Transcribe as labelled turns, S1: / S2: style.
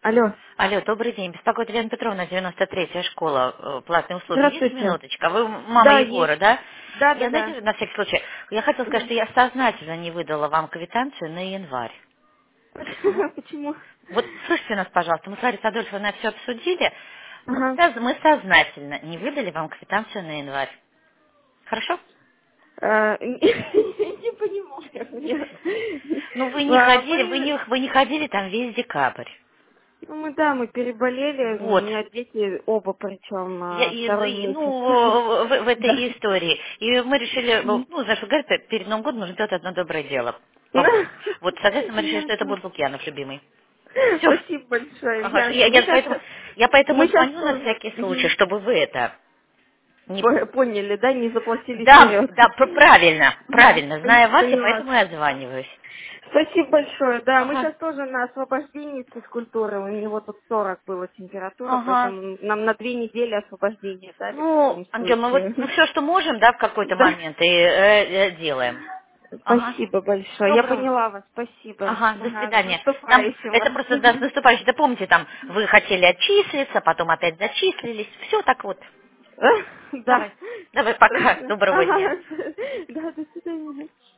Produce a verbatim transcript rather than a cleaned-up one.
S1: Алло,
S2: Алло, добрый день. Беспокоит Елена Петровна, девяносто третья школа, э, платные услуги. Есть
S1: здравствуйте.
S2: минуточка? Вы мама
S1: Да,
S2: Егора,
S1: есть.
S2: да?
S1: Да, да,
S2: Я,
S1: да.
S2: знаете, на всякий случай, я хотела сказать,
S1: Мгм.
S2: что я сознательно не выдала вам квитанцию на январь. М,
S1: Почему?
S2: Вот слушайте нас, пожалуйста, мы с Ларисой Адольфовной все обсудили, но
S1: Ага.
S2: соз- мы сознательно не выдали вам квитанцию на январь. Хорошо?
S1: Э, Не понимаю. Нет.
S2: Ну, вы не
S1: А,
S2: ходили, вы
S1: Мы,
S2: не, вы не ходили там весь декабрь.
S1: ну, мы, да, мы переболели. У
S2: Вот.
S1: меня дети оба, причем
S2: Я-
S1: а, второй
S2: и- и,
S1: месяц.
S2: ну, в, в
S1: Да.
S2: этой истории. И мы решили, ну,
S1: Мгм.
S2: ну, знаешь, вот говорят, перед Новым годом нужно делать одно доброе дело. Помочь. Вот, соответственно, мы решили, что это
S1: Ясно.
S2: будет Лукьянов, любимый. Все.
S1: Спасибо большое,
S2: Ага, я,
S1: ясно. Мы
S2: я
S1: сейчас,
S2: поэтому, я поэтому
S1: мы сейчас
S2: звоню на
S1: тоже
S2: всякий случай,
S1: мгм,
S2: чтобы вы это не...
S1: по- поняли, да, не заплатили
S2: Да,
S1: вперед.
S2: да, пр- правильно,
S1: Мгм.
S2: правильно. Зная вас, я
S1: Поняла.
S2: поэтому и отзваниваюсь.
S1: Спасибо большое. Да, мы
S2: Ага,
S1: сейчас тоже на освобождении с физкультуры. У него тут сорок была температура,
S2: ага.
S1: поэтому нам на две недели освобождения дали в
S2: Ну,
S1: таком
S2: Ангел, мы вот
S1: случае.
S2: ну, все, что можем, да, в какой-то
S1: Да.
S2: момент, и э, э, делаем. Ага.
S1: Спасибо большое. Я
S2: Доброго.
S1: поняла вас. Спасибо.
S2: Ага, до
S1: Ага, с
S2: свидания. Там,
S1: наступающим
S2: это
S1: вас.
S2: просто да, с наступающим. Да помните, там вы хотели отчислиться, потом опять зачислились. Все так вот.
S1: Да.
S2: Давай. Давай, пока.
S1: Точно.
S2: Доброго дня.
S1: Ага. Да, до свидания.